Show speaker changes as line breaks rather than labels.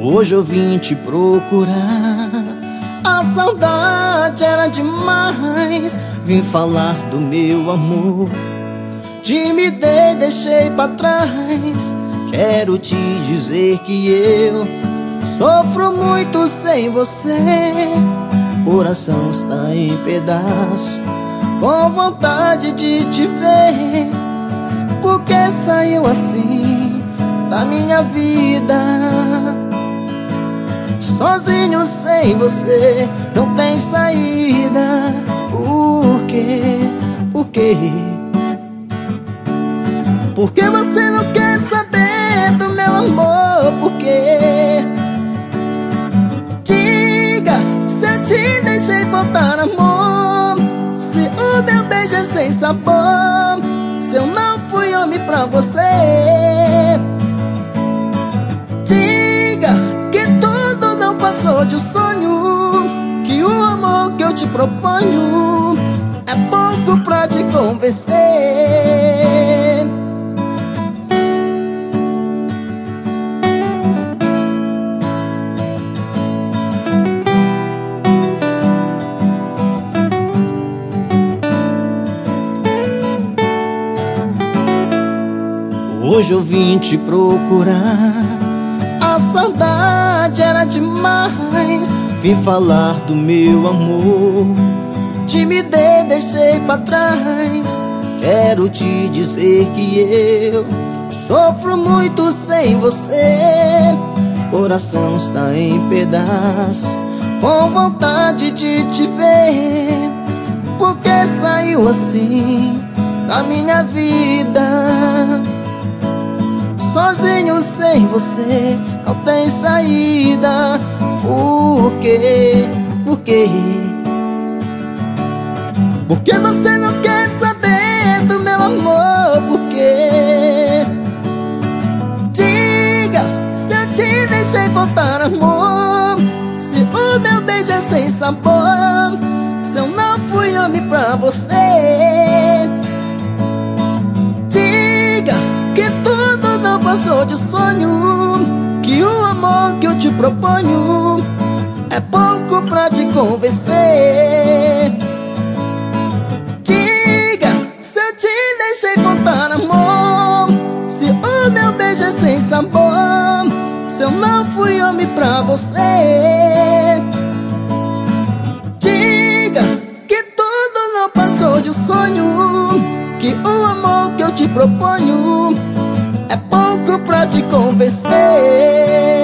Hoje eu vim te procurar, a saudade era demais. Vim falar do meu amor, te me dei, deixei pra trás. Quero te dizer que eu sofro muito sem você. Coração está em pedaço, com vontade de te ver. Porque saiu assim da minha vida. Sozinho sem você não tem saída. Por quê? Por quê? Por que você não quer saber do meu amor? Por quê? Diga, se eu te deixei faltar amor, se o meu beijo é sem sabor, se eu não fui homem pra você. Diga que tudo não passou de um sonho, que o amor que eu te proponho é pouco pra te convencer. Hoje eu vim te procurar, a saudade era demais. Vim falar do meu amor, te me dei, deixei pra trás. Quero te dizer que eu sofro muito sem você. Coração está em pedaço, com vontade de te ver. Porque saiu assim da minha vida. Sozinho sem você não tem saída. Por quê? Por quê? Por que você não quer saber do meu amor? Por quê? Diga, se eu te deixei faltar amor, se o meu beijo é sem sabor, se eu não fui homem pra você. Diga que tudo não passou de sonho, que o amor que eu te proponho é pouco pra te convencer. Diga, se eu te deixei faltar amor, se o meu beijo é sem sabor, se eu não fui homem pra você. Diga que tudo não passou de sonho, que o amor que eu te proponho é pouco pra te convencer.